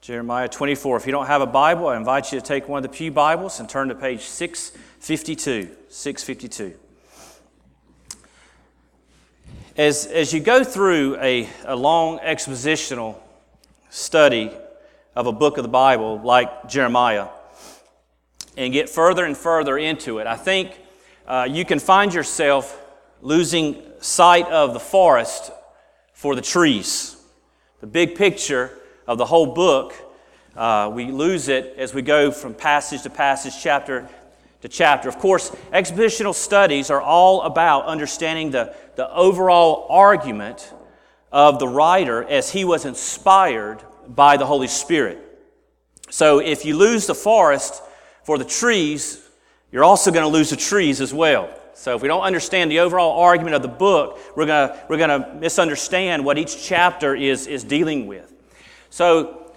Jeremiah 24. If you don't have a Bible, I invite you to take one of the pew Bibles and turn to page 652. 652. As you go through a long expositional study of a book of the Bible like Jeremiah and get further and further into it, I think you can find yourself losing sight of the forest for the trees. The big picture of the whole book, we lose it as we go from passage to passage, chapter to chapter. Of course, expositional studies are all about understanding the overall argument of the writer as he was inspired by the Holy Spirit. So if you lose the forest for the trees, you're also going to lose the trees as well. So if we don't understand the overall argument of the book, we're going to misunderstand what each chapter is dealing with. So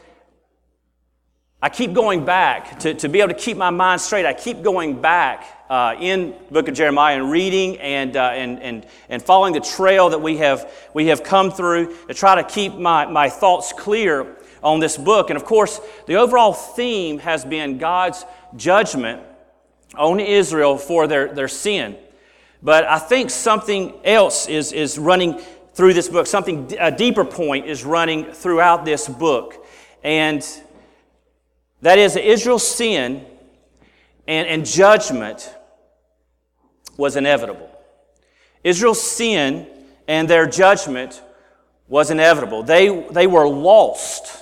I keep going back to be able to keep my mind straight. I keep going back in the book of Jeremiah and reading and following the trail that we have come through to try to keep my thoughts clear on this book. And of course, the overall theme has been God's judgment on Israel for their sin. But I think something else is running through this book. A deeper point is running throughout this book. And that is that Israel's sin and judgment was inevitable. Israel's sin and their judgment was inevitable. They were lost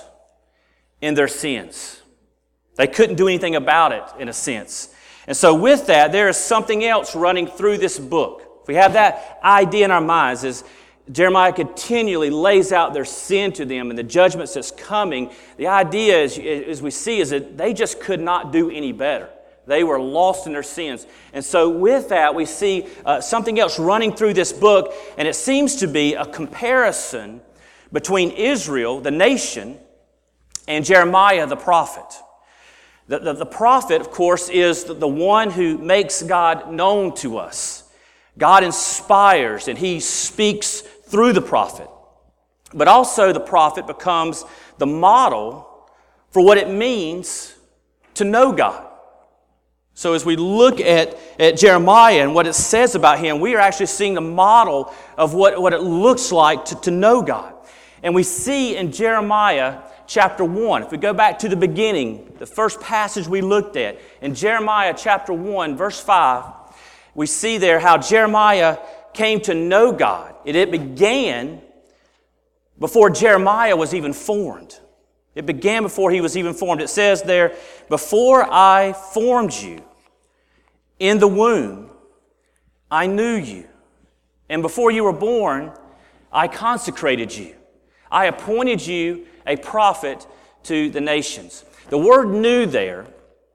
in their sins. They couldn't do anything about it, in a sense. And so with that, there is something else running through this book. If we have that idea in our minds, as Jeremiah continually lays out their sin to them and the judgments that's coming, the idea, as we see, is that they just could not do any better. They were lost in their sins. And so with that, we see something else running through this book, and it seems to be a comparison between Israel, the nation, and Jeremiah, the prophet. The prophet, of course, is the one who makes God known to us. God inspires and he speaks through the prophet. But also the prophet becomes the model for what it means to know God. So as we look at Jeremiah and what it says about him, we are actually seeing the model of what it looks like to know God. And we see in Jeremiah chapter 1, if we go back to the beginning, the first passage we looked at, in Jeremiah chapter 1, verse 5, we see there how Jeremiah came to know God. It began before Jeremiah was even formed. It began before he was even formed. It says there, "Before I formed you in the womb, I knew you. And before you were born, I consecrated you. I appointed you a prophet to the nations." The word "knew" there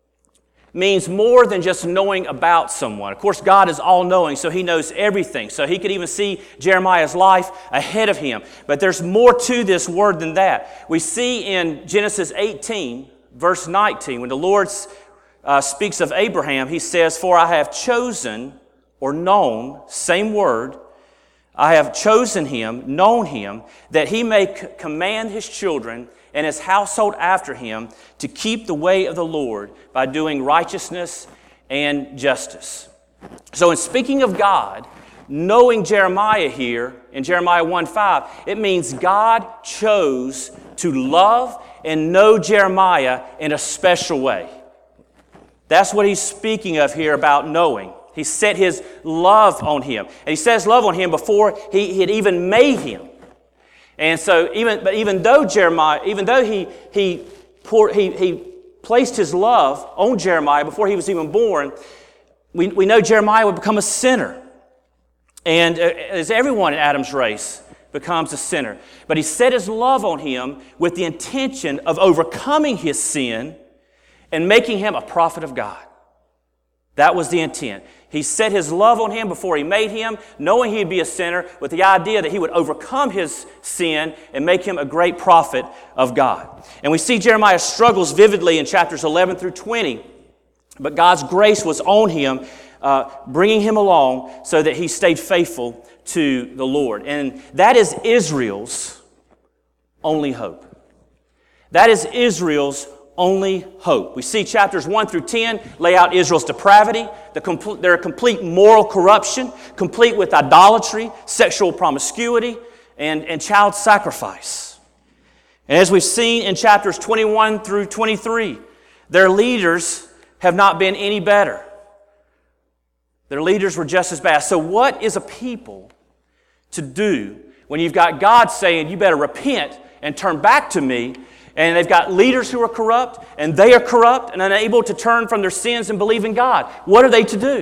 means more than just knowing about someone. Of course, God is all-knowing, so he knows everything. So he could even see Jeremiah's life ahead of him. But there's more to this word than that. We see in Genesis 18, verse 19, when the Lord speaks of Abraham, he says, "For I have chosen," or known, same word, "I have chosen him, known him, that he may command his children and his household after him to keep the way of the Lord by doing righteousness and justice." So in speaking of God, knowing Jeremiah here in Jeremiah 1:5, it means God chose to love and know Jeremiah in a special way. That's what he's speaking of here about knowing. He set his love on him. And he set his love on him before he had even made him. And so even though he placed his love on Jeremiah before he was even born, we know Jeremiah would become a sinner. And as everyone in Adam's race becomes a sinner. But he set his love on him with the intention of overcoming his sin and making him a prophet of God. That was the intent. He set his love on him before he made him, knowing he'd be a sinner, with the idea that he would overcome his sin and make him a great prophet of God. And we see Jeremiah struggles vividly in chapters 11 through 20. But God's grace was on him, bringing him along so that he stayed faithful to the Lord. And that is Israel's only hope. That is Israel's only hope. We see chapters 1 through 10 lay out Israel's depravity, their complete moral corruption, complete with idolatry, sexual promiscuity, and child sacrifice. And as we've seen in chapters 21 through 23, their leaders have not been any better. Their leaders were just as bad. So what is a people to do when you've got God saying, you better repent and turn back to me, and they've got leaders who are corrupt, and they are corrupt and unable to turn from their sins and believe in God? What are they to do?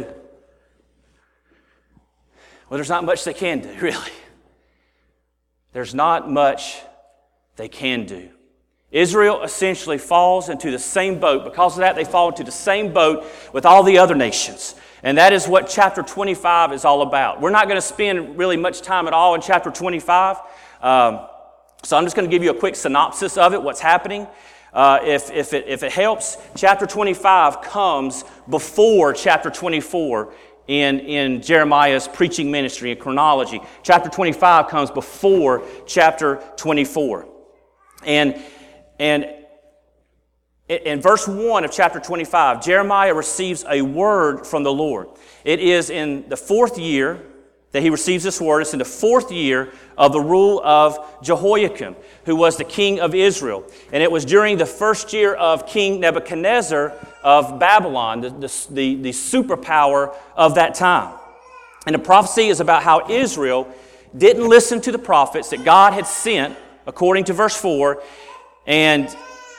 Well, there's not much they can do, really. There's not much they can do. Israel essentially falls into the same boat. Because of that, they fall into the same boat with all the other nations. And that is what chapter 25 is all about. We're not going to spend really much time at all in chapter 25. So I'm just going to give you a quick synopsis of it, what's happening. If it helps, chapter 25 comes before chapter 24 in Jeremiah's preaching ministry and chronology. Chapter 25 comes before chapter 24. And in verse 1 of chapter 25, Jeremiah receives a word from the Lord. It is in the fourth year that he receives this word. It's in the fourth year of the rule of Jehoiakim, who was the king of Israel. And it was during the first year of King Nebuchadnezzar of Babylon, the superpower of that time. And the prophecy is about how Israel didn't listen to the prophets that God had sent, according to verse 4, and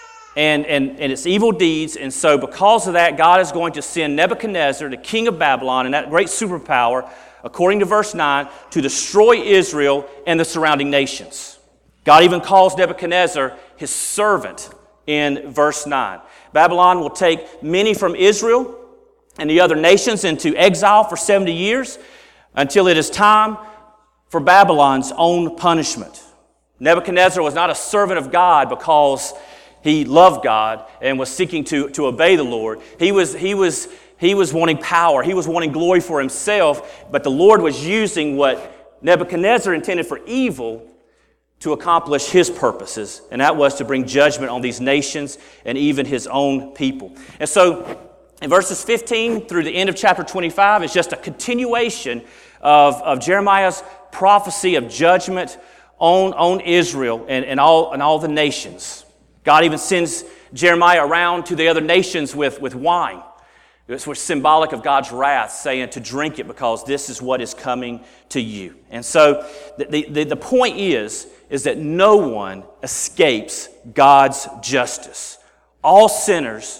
its evil deeds. And so because of that, God is going to send Nebuchadnezzar, the king of Babylon, and that great superpower, according to verse 9, to destroy Israel and the surrounding nations. God even calls Nebuchadnezzar his servant in verse 9. Babylon will take many from Israel and the other nations into exile for 70 years until it is time for Babylon's own punishment. Nebuchadnezzar was not a servant of God because he loved God and was seeking to obey the Lord. He was wanting power. He was wanting glory for himself, but the Lord was using what Nebuchadnezzar intended for evil to accomplish his purposes, and that was to bring judgment on these nations and even his own people. And so in verses 15 through the end of chapter 25, it's just a continuation of Jeremiah's prophecy of judgment on Israel and all the nations. God even sends Jeremiah around to the other nations with wine. It's symbolic of God's wrath, saying to drink it because this is what is coming to you. And so the point is that no one escapes God's justice. All sinners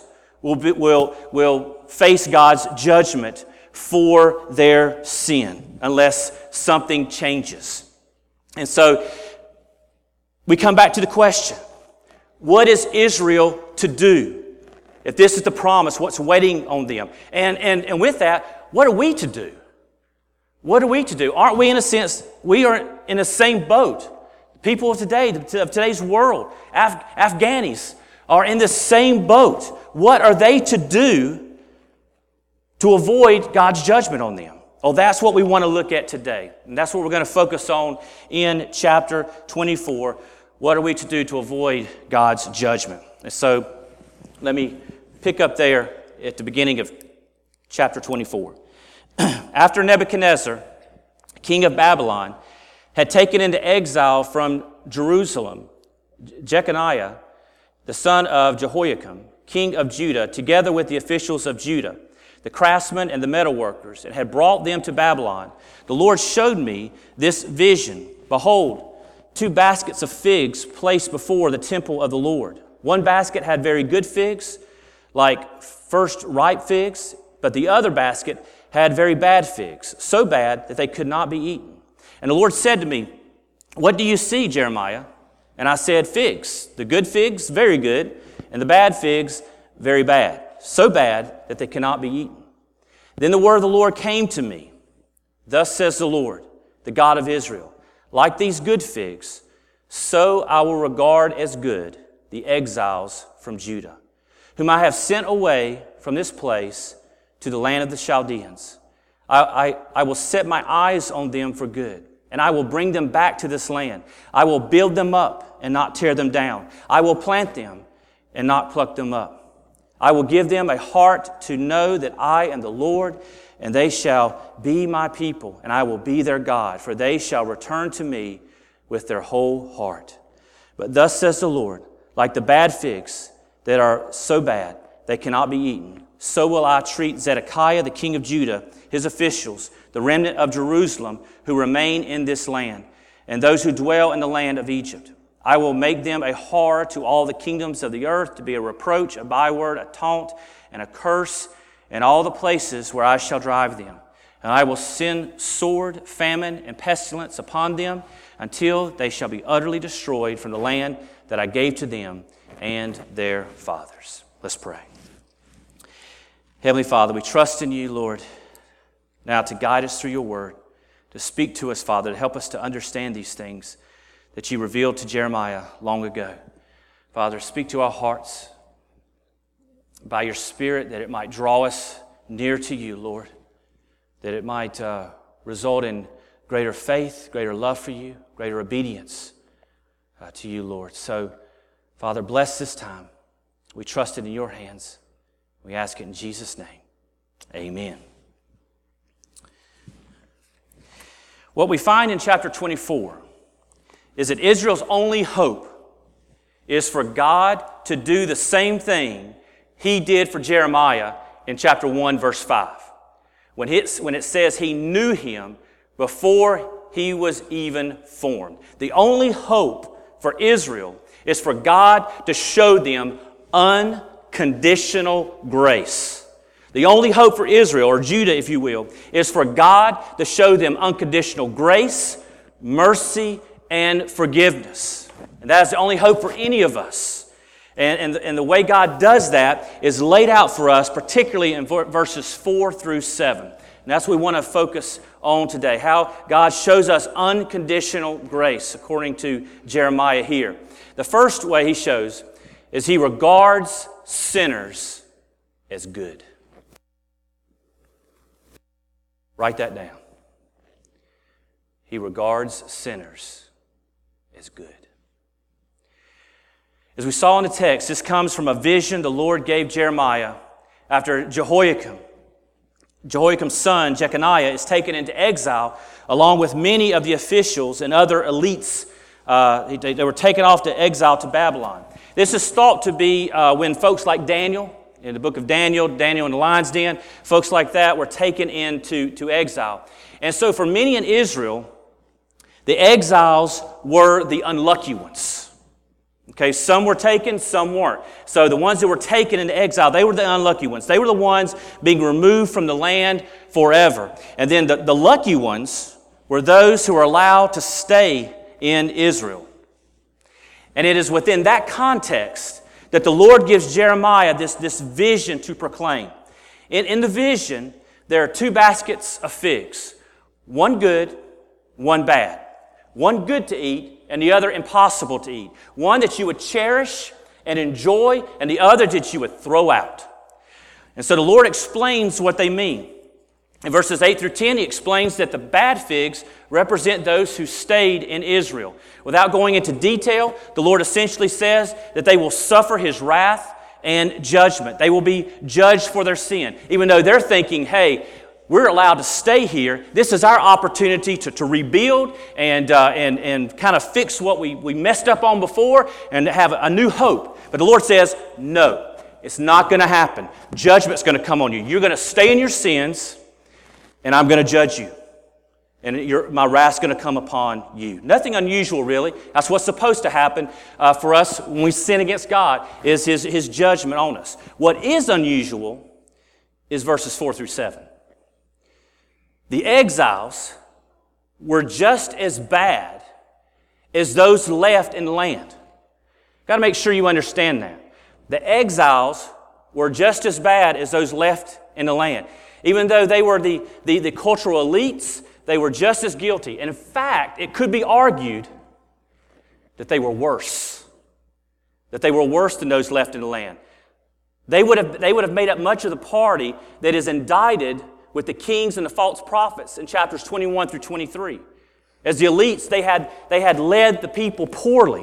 will face God's judgment for their sin unless something changes. And so we come back to the question, what is Israel to do? If this is the promise, what's waiting on them? And with that, what are we to do? What are we to do? Aren't we, in a sense, we are in the same boat? People of today, of today's world, Afghanis are in the same boat. What are they to do to avoid God's judgment on them? Oh, that's what we want to look at today. And that's what we're going to focus on in chapter 24. What are we to do to avoid God's judgment? And so, let me pick up there at the beginning of chapter 24. After Nebuchadnezzar, king of Babylon, had taken into exile from Jerusalem Jeconiah, the son of Jehoiakim, king of Judah, together with the officials of Judah, the craftsmen and the metalworkers, and had brought them to Babylon, the Lord showed me this vision. Behold, 2 baskets of figs placed before the temple of the Lord. One basket had very good figs, like first ripe figs, but the other basket had very bad figs, so bad that they could not be eaten. And the Lord said to me, "What do you see, Jeremiah?" And I said, "Figs, the good figs, very good, and the bad figs, very bad, so bad that they cannot be eaten." Then the word of the Lord came to me. "Thus says the Lord, the God of Israel, like these good figs, so I will regard as good the exiles from Judah, whom I have sent away from this place to the land of the Chaldeans. I will set my eyes on them for good, and I will bring them back to this land. I will build them up and not tear them down. I will plant them and not pluck them up. I will give them a heart to know that I am the Lord, and they shall be my people, and I will be their God, for they shall return to me with their whole heart. But thus says the Lord, like the bad figs that are so bad they cannot be eaten, so will I treat Zedekiah, the king of Judah, his officials, the remnant of Jerusalem who remain in this land, and those who dwell in the land of Egypt. I will make them a horror to all the kingdoms of the earth, to be a reproach, a byword, a taunt, and a curse in all the places where I shall drive them. And I will send sword, famine, and pestilence upon them until they shall be utterly destroyed from the land that I gave to them and their fathers. Let's pray. Heavenly Father, we trust in you, Lord, now to guide us through your word, to speak to us, Father, to help us to understand these things that you revealed to Jeremiah long ago. Father, speak to our hearts by your Spirit, that it might draw us near to you, Lord, that it might result in greater faith, greater love for you, greater obedience to you, Lord. So, Father, bless this time. We trust it in your hands. We ask it in Jesus' name. Amen. What we find in chapter 24 is that Israel's only hope is for God to do the same thing he did for Jeremiah in chapter 1, verse 5. When it says he knew him before he was even formed. The only hope for Israel is for God to show them unconditional grace. The only hope for Israel, or Judah if you will, is for God to show them unconditional grace, mercy, and forgiveness. And that is the only hope for any of us. And the way God does that is laid out for us, particularly in verses 4 through 7. And that's what we want to focus on today, how God shows us unconditional grace, according to Jeremiah here. The first way he shows is he regards sinners as good. Write that down. He regards sinners as good. As we saw in the text, this comes from a vision the Lord gave Jeremiah after Jehoiakim's son, Jeconiah, is taken into exile along with many of the officials and other elites. They were taken off to exile to Babylon. This is thought to be when folks like Daniel, in the book of Daniel in the lion's den, folks like that were taken into exile. And so for many in Israel, the exiles were the unlucky ones. Okay, some were taken, some weren't. So the ones that were taken into exile, they were the unlucky ones. They were the ones being removed from the land forever. And then the lucky ones were those who were allowed to stay in Israel. And it is within that context that the Lord gives Jeremiah this vision to proclaim. In the vision, there are 2 baskets of figs. One good, one bad. One good to eat, and the other impossible to eat. One that you would cherish and enjoy, and the other that you would throw out. And so the Lord explains what they mean. In verses 8 through 10, he explains that the bad figs represent those who stayed in Israel. Without going into detail, the Lord essentially says that they will suffer his wrath and judgment. They will be judged for their sin. Even though they're thinking, hey, we're allowed to stay here. This is our opportunity to rebuild and kind of fix what we messed up on before and have a new hope. But the Lord says, no, it's not going to happen. Judgment's going to come on you. You're going to stay in your sins, and I'm going to judge you. And my wrath's going to come upon you. Nothing unusual, really. That's what's supposed to happen for us when we sin against God, is His judgment on us. What is unusual is verses 4 through 7. The exiles were just as bad as those left in the land. Got to make sure you understand that. The exiles were just as bad as those left in the land. Even though they were the cultural elites, they were just as guilty. And in fact, it could be argued that they were worse. That they were worse than those left in the land. They would have made up much of the party that is indicted with the kings and the false prophets in chapters 21 through 23. As the elites, they had led the people poorly.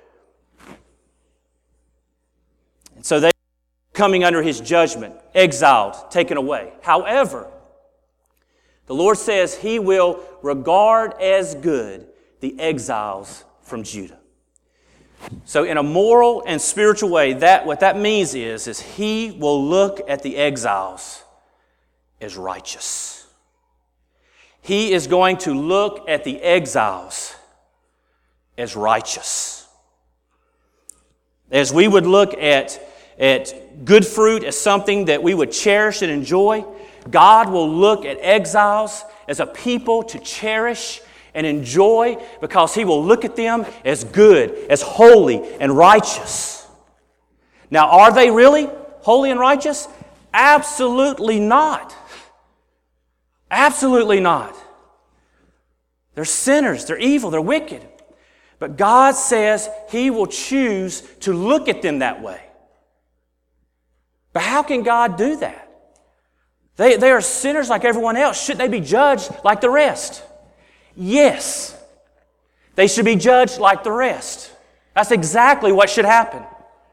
And so they were coming under his judgment, exiled, taken away. However, the Lord says he will regard as good the exiles from Judah. So in a moral and spiritual way, what that means is he will look at the exiles as righteous. He is going to look at the exiles as righteous. As we would look at good fruit as something that we would cherish and enjoy, God will look at exiles as a people to cherish and enjoy, because he will look at them as good, as holy and righteous. Now, are they really holy and righteous? Absolutely not. Absolutely not. They're sinners, they're evil, they're wicked. But God says he will choose to look at them that way. But how can God do that? They are sinners like everyone else. Shouldn't they be judged like the rest? Yes. They should be judged like the rest. That's exactly what should happen.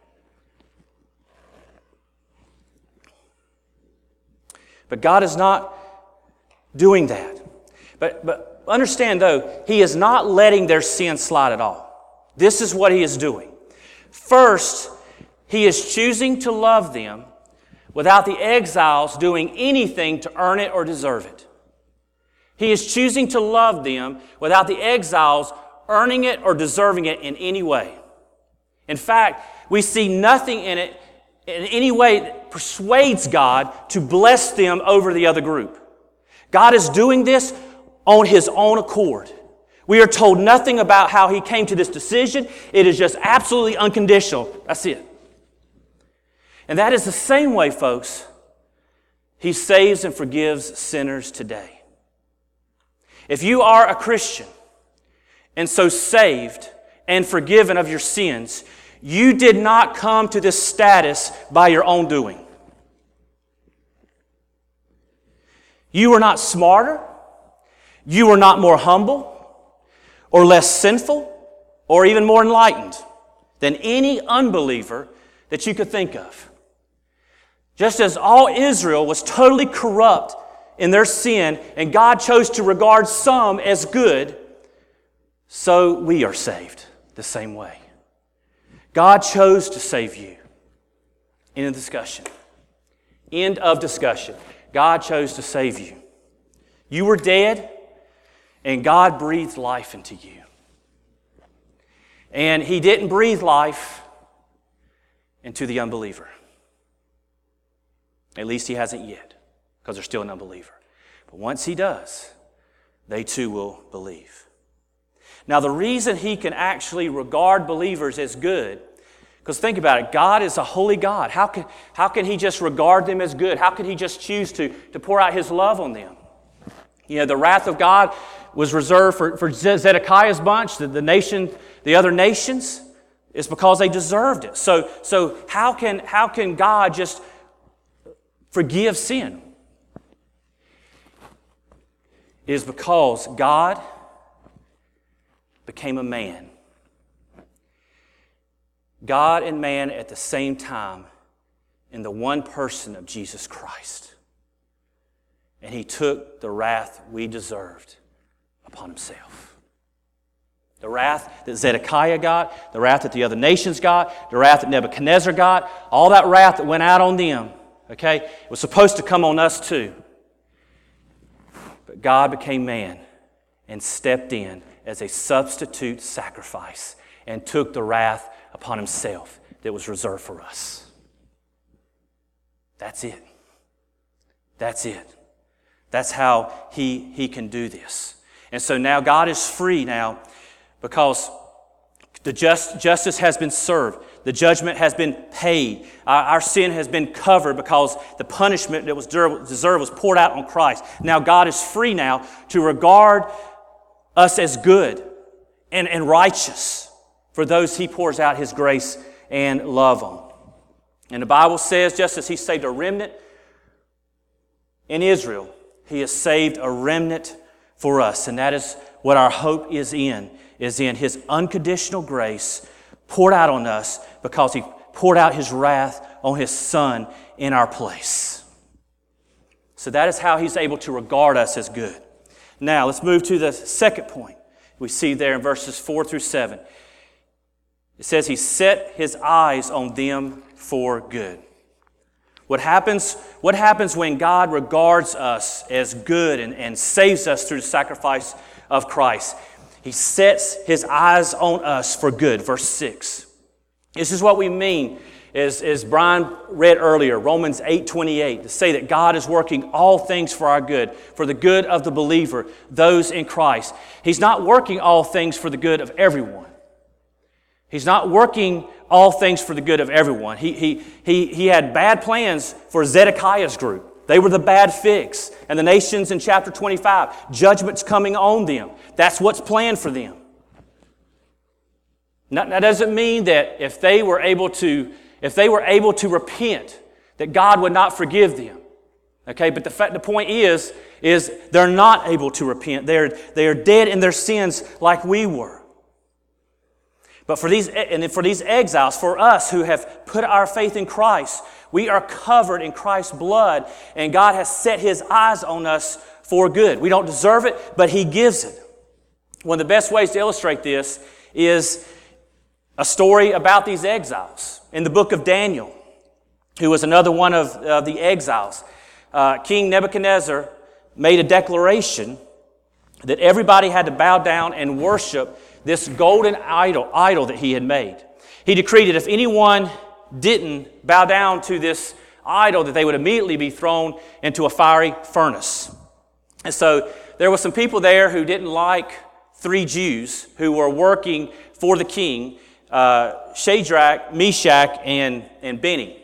But God is not doing that. But understand, though, he is not letting their sin slide at all. This is what he is doing. First, he is choosing to love them without the exiles doing anything to earn it or deserve it. He is choosing to love them without the exiles earning it or deserving it in any way. In fact, we see nothing in it in any way that persuades God to bless them over the other group. God is doing this on his own accord. We are told nothing about how he came to this decision. It is just absolutely unconditional. That's it. And that is the same way, folks, he saves and forgives sinners today. If you are a Christian and so saved and forgiven of your sins, you did not come to this status by your own doing. You were not smarter, you were not more humble, or less sinful, or even more enlightened than any unbeliever that you could think of. Just as all Israel was totally corrupt in their sin, and God chose to regard some as good, so we are saved the same way. God chose to save you. End of discussion. End of discussion. God chose to save you. You were dead, and God breathed life into you. And he didn't breathe life into the unbeliever. At least he hasn't yet, because they're still an unbeliever. But once he does, they too will believe. Now, the reason he can actually regard believers as good, because think about it, God is a holy God. How can he just regard them as good? How can he just choose to pour out his love on them? You know, the wrath of God was reserved for Zedekiah's bunch, the other nations. It's because they deserved it. So how can God just forgive sin? It is because God became a man. God and man at the same time in the one person of Jesus Christ. And he took the wrath we deserved upon himself. The wrath that Zedekiah got, the wrath that the other nations got, the wrath that Nebuchadnezzar got, all that wrath that went out on them, okay, it was supposed to come on us too. But God became man and stepped in as a substitute sacrifice and took the wrath upon himself that was reserved for us. That's it. That's it. That's how he can do this. And so now God is free now because the justice has been served. The judgment has been paid. Our sin has been covered because the punishment that was deserved was poured out on Christ. Now God is free now to regard us as good and righteous for those he pours out his grace and love on. And the Bible says, just as he saved a remnant in Israel, he has saved a remnant for us. And that is what our hope is in His unconditional grace poured out on us because He poured out His wrath on His Son in our place. So that is how He's able to regard us as good. Now, let's move to the second point we see there in verses 4 through 7. It says He set His eyes on them for good. What happens when God regards us as good and saves us through the sacrifice of Christ? He sets His eyes on us for good. Verse 6. This is what we mean, as Brian read earlier, Romans 8:28, to say that God is working all things for our good, for the good of the believer, those in Christ. He's not working all things for the good of everyone. He's not working all things for the good of everyone. He had bad plans for Zedekiah's group. They were the bad figs. And the nations in chapter 25, judgment's coming on them. That's what's planned for them. That doesn't mean that if they were able to repent, that God would not forgive them. Okay, but the point is they're not able to repent. They are dead in their sins like we were. But for these exiles, for us who have put our faith in Christ, we are covered in Christ's blood, and God has set His eyes on us for good. We don't deserve it, but He gives it. One of the best ways to illustrate this is a story about these exiles in the book of Daniel, who was another one of the exiles. King Nebuchadnezzar made a declaration that everybody had to bow down and worship this golden idol that he had made. He decreed that if anyone didn't bow down to this idol, that they would immediately be thrown into a fiery furnace. And so there were some people there who didn't like 3 Jews who were working for the king, Shadrach, Meshach, and Benny.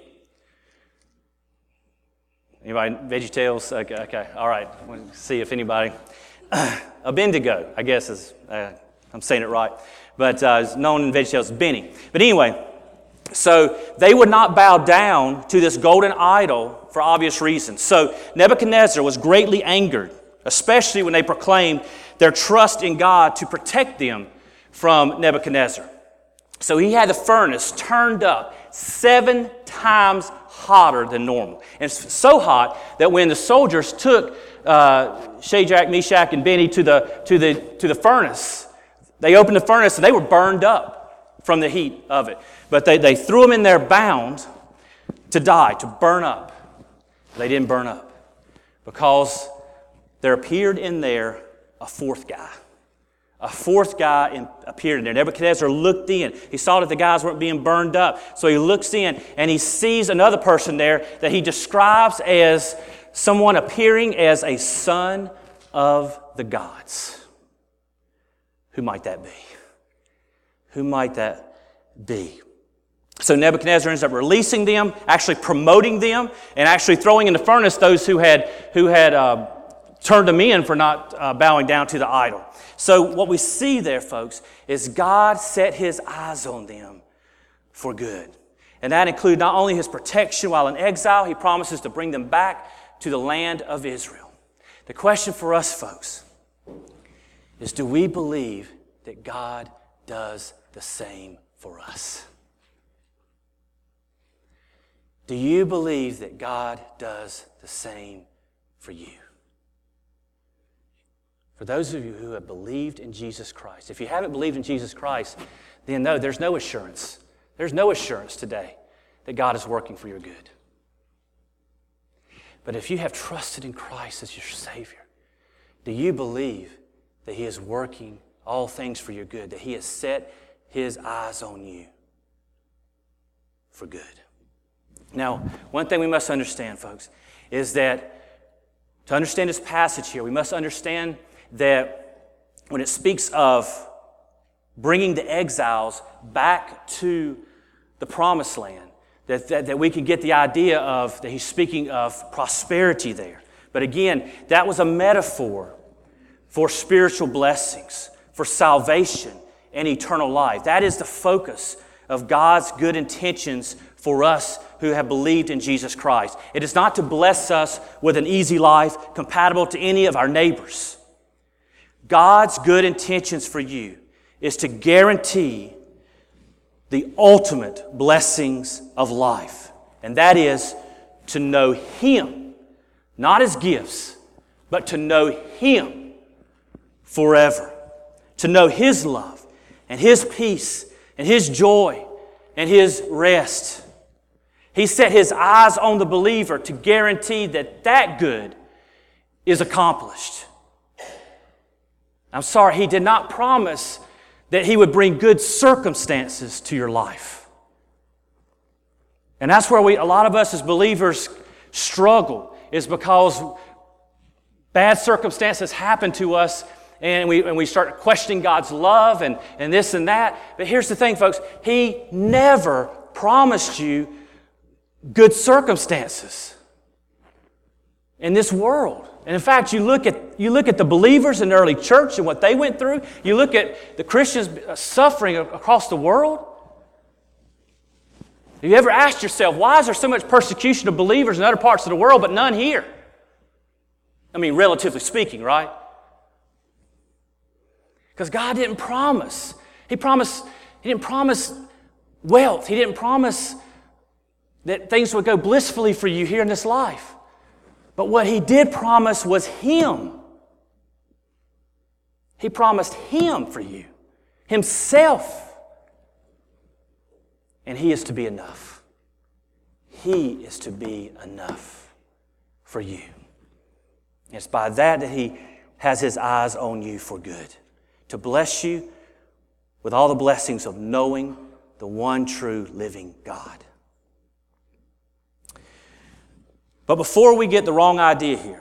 Anybody, VeggieTales? Okay, all right. We'll see if anybody. Abednego, I guess is, I'm saying it right, but it's known in VeggieTales as Benny. But anyway, so they would not bow down to this golden idol for obvious reasons. So Nebuchadnezzar was greatly angered, especially when they proclaimed their trust in God to protect them from Nebuchadnezzar. So he had the furnace turned up 7 times hotter than normal. And it's so hot that when the soldiers took Shadrach, Meshach, and Benny to the furnace, they opened the furnace and they were burned up from the heat of it. But they threw them in there bound to die, to burn up. They didn't burn up because there appeared in there a fourth guy. A fourth guy appeared in there. Nebuchadnezzar looked in. He saw that the guys weren't being burned up. So he looks in and he sees another person there that he describes as someone appearing as a son of the gods. Who might that be? Who might that be? So Nebuchadnezzar ends up releasing them, actually promoting them, and actually throwing in the furnace those who had turned them in for not bowing down to the idol. So what we see there, folks, is God set His eyes on them for good. And that includes not only His protection while in exile, He promises to bring them back to the land of Israel. The question for us, folks, is do we believe that God does the same for us? Do you believe that God does the same for you? For those of you who have believed in Jesus Christ, if you haven't believed in Jesus Christ, then no, there's no assurance. There's no assurance today that God is working for your good. But if you have trusted in Christ as your Savior, do you believe that He is working all things for your good, that He has set His eyes on you for good? Now, one thing we must understand, folks, is that to understand this passage here, we must understand that when it speaks of bringing the exiles back to the promised land, that we can get the idea of that He's speaking of prosperity there. But again, that was a metaphor for spiritual blessings, for salvation and eternal life. That is the focus of God's good intentions for us who have believed in Jesus Christ. It is not to bless us with an easy life compatible to any of our neighbors. God's good intentions for you is to guarantee the ultimate blessings of life. And that is to know Him, not His gifts, but to know Him forever. To know His love and His peace and His joy and His rest. He set His eyes on the believer to guarantee that that good is accomplished. I'm sorry, He did not promise that He would bring good circumstances to your life. And that's where a lot of us as believers struggle, is because bad circumstances happen to us and we start questioning God's love and this and that. But here's the thing, folks. He never promised you good circumstances in this world. And in fact, you look at the believers in the early church and what they went through. You look at the Christians suffering across the world. Have you ever asked yourself, why is there so much persecution of believers in other parts of the world but none here? I mean, relatively speaking, right? Because God didn't promise. He didn't promise wealth. He didn't promise that things would go blissfully for you here in this life. But what He did promise was Him. He promised Him for you, Himself. And He is to be enough. He is to be enough for you. It's by that He has His eyes on you for good, to bless you with all the blessings of knowing the one true living God. But before we get the wrong idea here,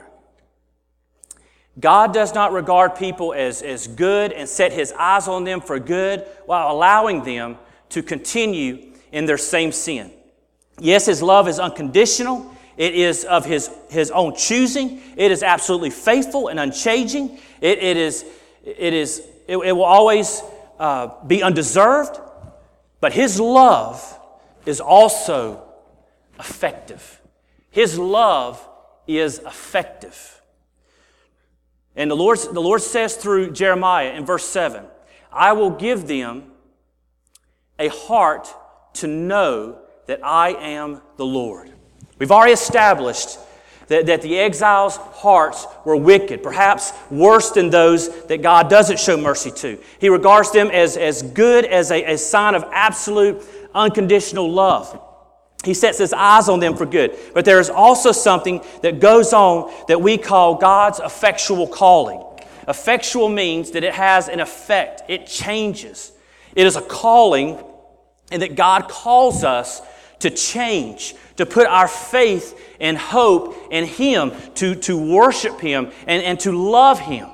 God does not regard people as good and set His eyes on them for good while allowing them to continue in their same sin. Yes, His love is unconditional. It is of His own choosing. It is absolutely faithful and unchanging. It will always be undeserved. But His love is also effective. His love is effective. And the Lord says through Jeremiah in verse 7, I will give them a heart to know that I am the Lord. We've already established that the exiles' hearts were wicked, perhaps worse than those that God doesn't show mercy to. He regards them as good as a sign of absolute unconditional love. He sets His eyes on them for good. But there is also something that goes on that we call God's effectual calling. Effectual means that it has an effect. It changes. It is a calling, and that God calls us to change, to put our faith and hope in Him, to worship Him and to love Him.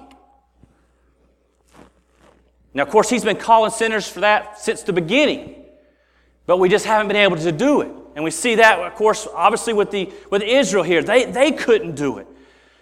Now, of course, He's been calling sinners for that since the beginning, but we just haven't been able to do it. And we see that, of course, obviously with Israel here. They couldn't do it.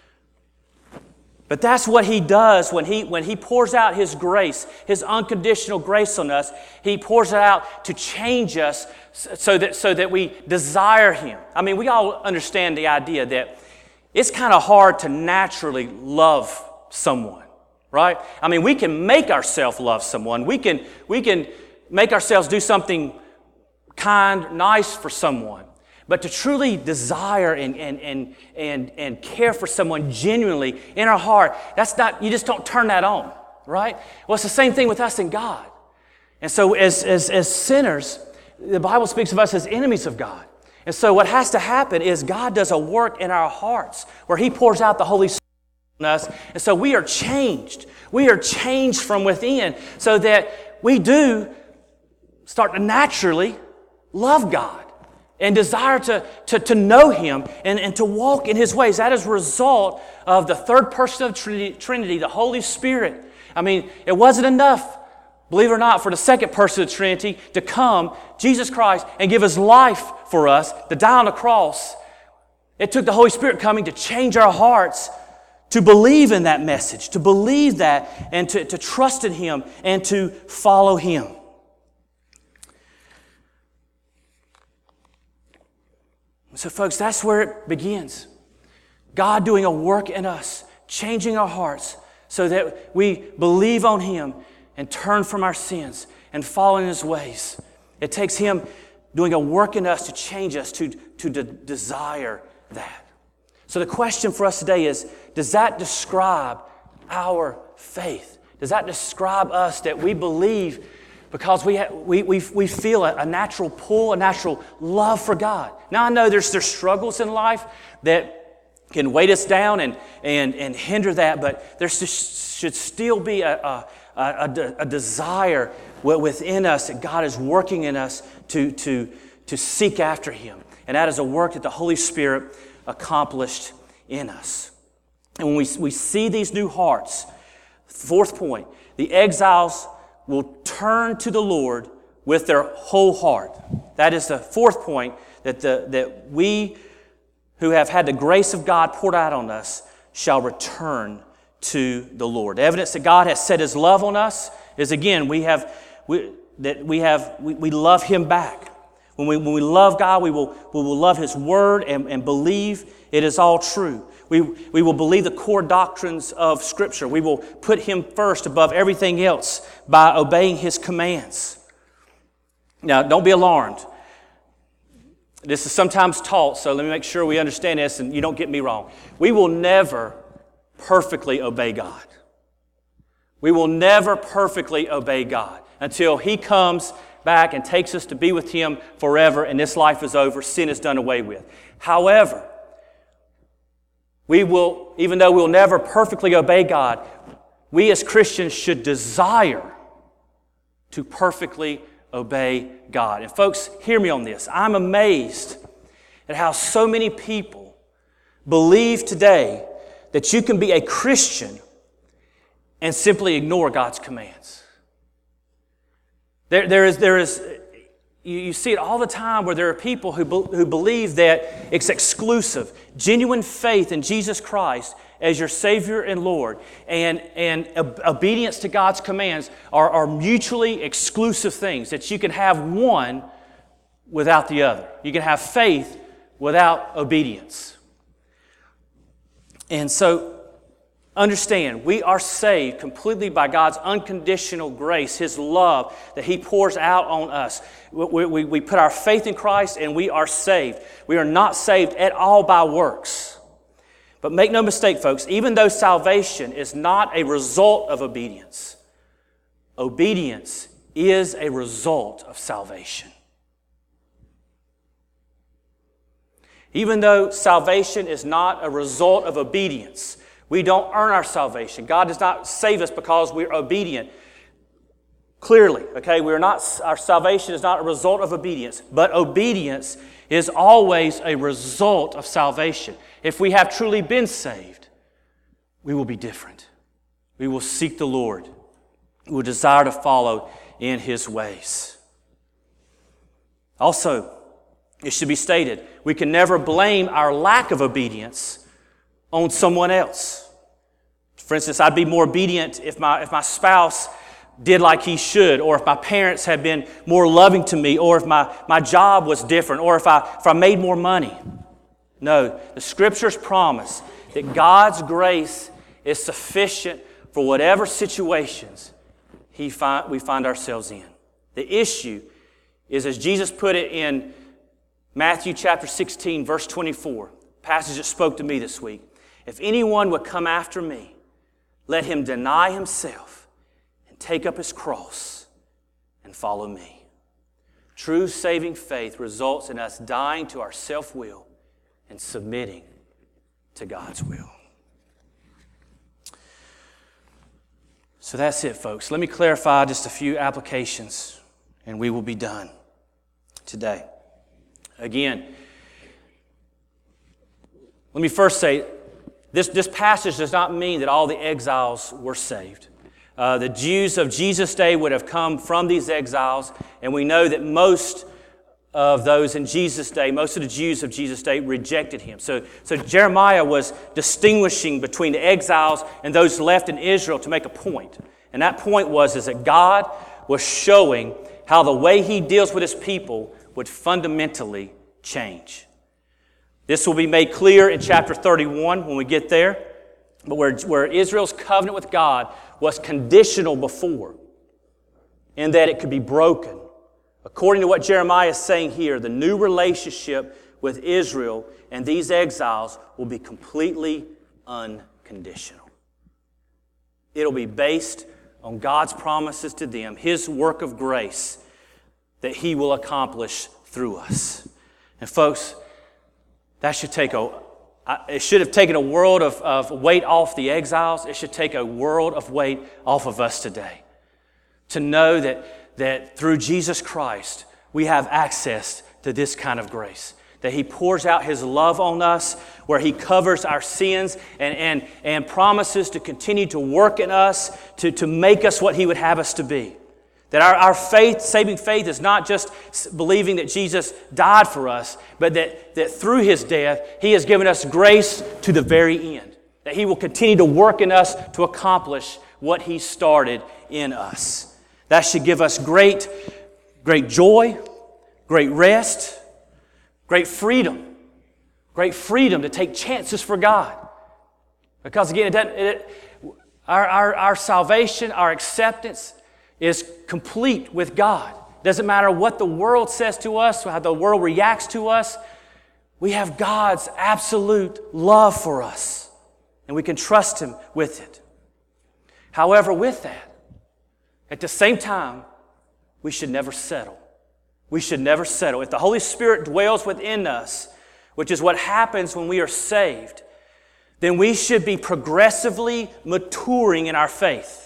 But that's what He does when He pours out His grace, His unconditional grace on us. He pours it out to change us so that we desire Him. I mean, we all understand the idea that it's kind of hard to naturally love someone, right? I mean, we can make ourselves love someone. We can make ourselves do something kind, nice for someone. But to truly desire and care for someone genuinely in our heart, that's not, you just don't turn that on, right? Well, it's the same thing with us and God. And so as sinners, the Bible speaks of us as enemies of God. And so what has to happen is God does a work in our hearts where He pours out the Holy Spirit on us. And so we are changed. We are changed from within so that we do start to naturally love God and desire to know Him and to walk in His ways. That is a result of the third person of Trinity, the Holy Spirit. I mean, it wasn't enough, believe it or not, for the second person of the Trinity to come, Jesus Christ, and give His life for us, to die on the cross. It took the Holy Spirit coming to change our hearts, to believe in that message, to believe that, and to trust in Him and to follow Him. So folks, that's where it begins. God doing a work in us, changing our hearts so that we believe on Him and turn from our sins and follow in His ways. It takes Him doing a work in us to change us, to desire that. So the question for us today is, does that describe our faith? Does that describe us that we believe because we feel a natural pull, a natural love for God? Now I know there's struggles in life that can weight us down and hinder that, but there should still be a desire within us that God is working in us to seek after Him. And that is a work that the Holy Spirit accomplished in us. And when we see these new hearts, fourth point, the exiles will turn to the Lord with their whole heart. That is the fourth point, that we who have had the grace of God poured out on us shall return to the Lord. The evidence that God has set His love on us is, again, we love Him back. When we love God, we will love His Word and believe it is all true. We will believe the core doctrines of Scripture. We will put Him first above everything else by obeying His commands. Now, don't be alarmed. This is sometimes taught, so let me make sure we understand this and you don't get me wrong. We will never perfectly obey God. We will never perfectly obey God until He comes back and takes us to be with Him forever and this life is over, sin is done away with. However, we will, even though we'll never perfectly obey God, we as Christians should desire to perfectly obey God. And folks, hear me on this. I'm amazed at how so many people believe today that you can be a Christian and simply ignore God's commands. There is. You see it all the time where there are people who believe that it's exclusive. Genuine faith in Jesus Christ as your Savior and Lord and obedience to God's commands are mutually exclusive things, that you can have one without the other. You can have faith without obedience. And so, understand, we are saved completely by God's unconditional grace, His love that He pours out on us. We put our faith in Christ and we are saved. We are not saved at all by works. But make no mistake, folks, even though salvation is not a result of obedience, obedience is a result of salvation. Even though salvation is not a result of obedience, we don't earn our salvation. God does not save us because we're obedient. Clearly, okay, our salvation is not a result of obedience, but obedience is always a result of salvation. If we have truly been saved, we will be different. We will seek the Lord. We will desire to follow in His ways. Also, it should be stated, we can never blame our lack of obedience on someone else. For instance, I'd be more obedient if my spouse did like he should, or if my parents had been more loving to me, or if my job was different, or if I made more money. No, the Scriptures promise that God's grace is sufficient for whatever situations we find ourselves in. The issue is, as Jesus put it in Matthew chapter 16, verse 24, passage that spoke to me this week. If anyone would come after me, let him deny himself and take up his cross and follow me. True saving faith results in us dying to our self-will and submitting to God's will. So that's it, folks. Let me clarify just a few applications, and we will be done today. Again, let me first say, this passage does not mean that all the exiles were saved. The Jews of Jesus' day would have come from these exiles, and we know that most of those in Jesus' day, most of the Jews of Jesus' day rejected Him. So Jeremiah was distinguishing between the exiles and those left in Israel to make a point. And that point is that God was showing how the way He deals with His people would fundamentally change. This will be made clear in chapter 31 when we get there. but where Israel's covenant with God was conditional before, in that it could be broken. According to what Jeremiah is saying here, the new relationship with Israel and these exiles will be completely unconditional. It'll be based on God's promises to them, His work of grace that He will accomplish through us. And folks, that should take it should have taken a world of weight off the exiles. It should take a world of weight off of us today. To know that through Jesus Christ, we have access to this kind of grace. That He pours out His love on us, where He covers our sins and promises to continue to work in us to make us what He would have us to be. That our faith, saving faith, is not just believing that Jesus died for us, but that through His death, He has given us grace to the very end. That He will continue to work in us to accomplish what He started in us. That should give us great joy, great rest, great freedom to take chances for God. Because again, our salvation, our acceptance is complete with God. Doesn't matter what the world says to us, how the world reacts to us. We have God's absolute love for us, and we can trust Him with it. However, with that, at the same time, we should never settle. We should never settle. If the Holy Spirit dwells within us, which is what happens when we are saved, then we should be progressively maturing in our faith.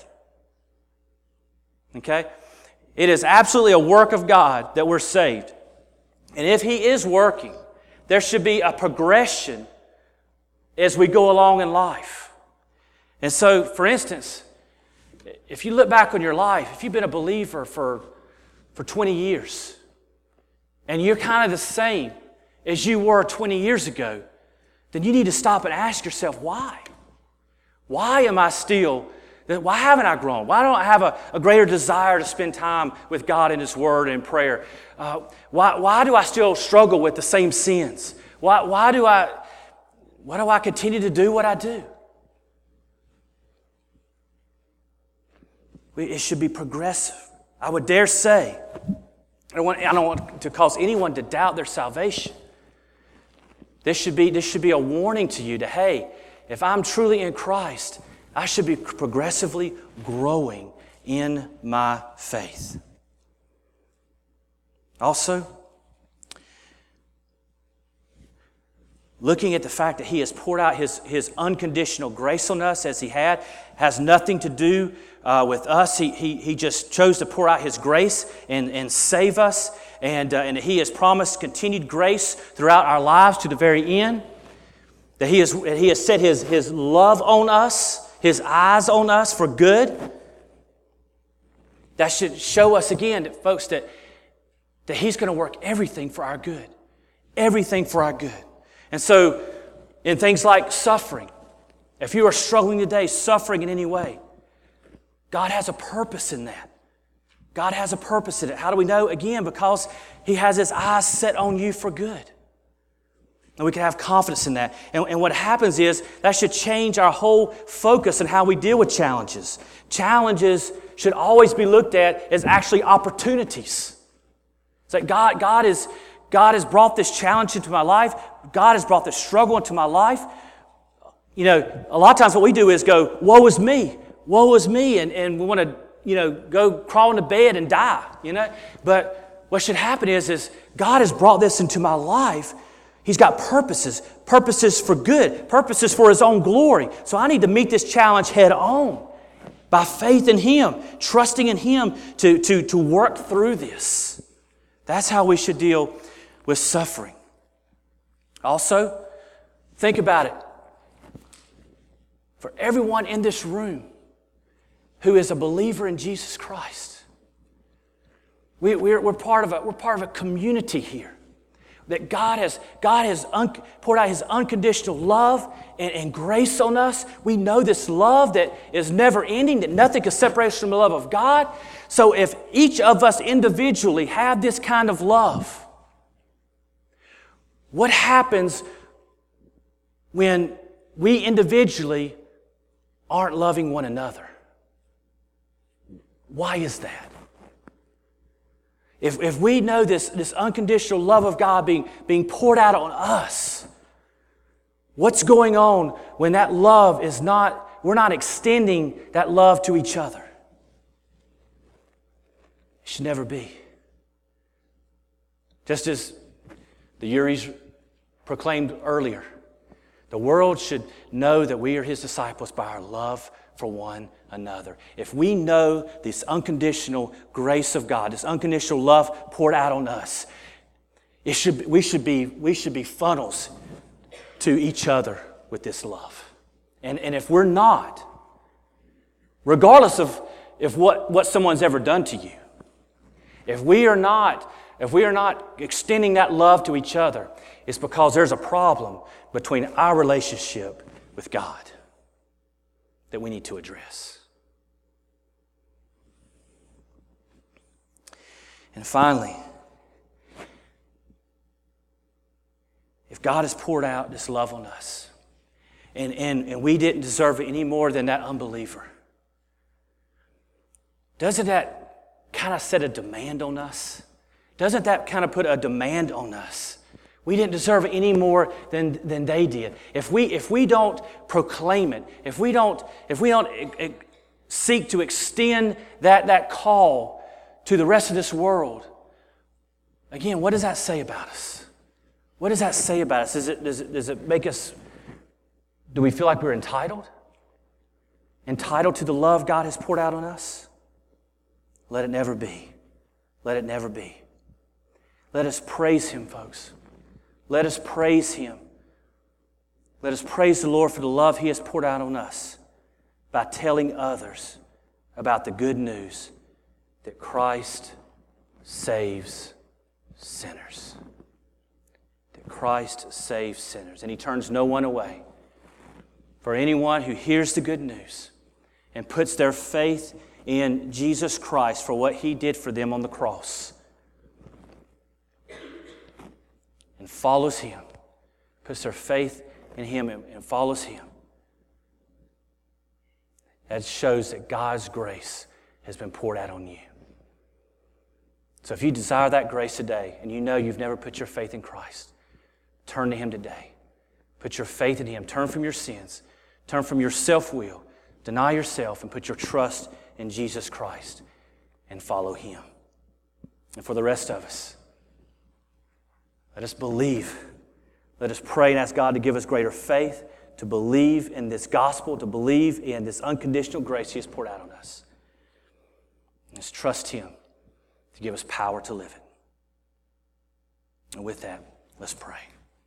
Okay? It is absolutely a work of God that we're saved. And if He is working, there should be a progression as we go along in life. And so, for instance, if you look back on your life, if you've been a believer for 20 years, and you're kind of the same as you were 20 years ago, then you need to stop and ask yourself, why? Why am I still... Why haven't I grown? Why don't I have a greater desire to spend time with God in His Word and prayer? Why do I still struggle with the same sins? Why do I continue to do what I do? It should be progressive. I would dare say, I don't want to cause anyone to doubt their salvation. This should be a warning to you to, hey, if I'm truly in Christ, I should be progressively growing in my faith. Also, looking at the fact that He has poured out His unconditional grace on us as He has nothing to do with us. He just chose to pour out His grace and save us. And He has promised continued grace throughout our lives to the very end. That He has set His love on us, His eyes on us for good. That should show us again, folks, that He's going to work everything for our good. Everything for our good. And so, in things like suffering, if you are struggling today, suffering in any way, God has a purpose in that. God has a purpose in it. How do we know? Again, because He has His eyes set on you for good. And we can have confidence in that. And what happens is that should change our whole focus on how we deal with challenges. Challenges should always be looked at as actually opportunities. It's like God has brought this challenge into my life. God has brought this struggle into my life. You know, a lot of times what we do is go, woe is me. Woe is me. And we want to, go crawl into bed and die, But what should happen is God has brought this into my life. He's got purposes for good, purposes for His own glory. So I need to meet this challenge head on by faith in Him, trusting in Him to work through this. That's how we should deal with suffering. Also, think about it. For everyone in this room who is a believer in Jesus Christ, we're part of a community here. That God has poured out His unconditional love and grace on us. We know this love that is never ending, that nothing can separate us from the love of God. So if each of us individually have this kind of love, what happens when we individually aren't loving one another. Why is that? If we know this unconditional love of God being poured out on us, what's going on when that love is not, we're not extending that love to each other? It should never be. Just as the Uris proclaimed earlier, the world should know that we are His disciples by our love for one another. If we know this unconditional grace of God, this unconditional love poured out on us, we should be funnels to each other with this love. And if we're not, regardless of what someone's ever done to you, if we are not extending that love to each other, it's because there's a problem between our relationship with God that we need to address. And finally, if God has poured out this love on us, and we didn't deserve it any more than that unbeliever, doesn't that kind of set a demand on us? Doesn't that kind of put a demand on us? We didn't deserve it any more than they did. If we don't proclaim it, if we don't seek to extend that call to the rest of this world, again, what does that say about us? What does that say about us? Does it make us? Do we feel like we're entitled? Entitled to the love God has poured out on us? Let it never be. Let it never be. Let us praise Him, folks. Let us praise Him. Let us praise the Lord for the love He has poured out on us by telling others about the good news that Christ saves sinners. That Christ saves sinners. And He turns no one away. For anyone who hears the good news and puts their faith in Jesus Christ for what He did for them on the cross, and follows Him, puts their faith in Him and follows Him, that shows that God's grace has been poured out on you. So if you desire that grace today and you know you've never put your faith in Christ, turn to Him today. Put your faith in Him. Turn from your sins. Turn from your self-will. Deny yourself and put your trust in Jesus Christ and follow Him. And for the rest of us, let us believe. Let us pray and ask God to give us greater faith, to believe in this gospel, to believe in this unconditional grace He has poured out on us. Let's trust Him to give us power to live it. And with that, let's pray.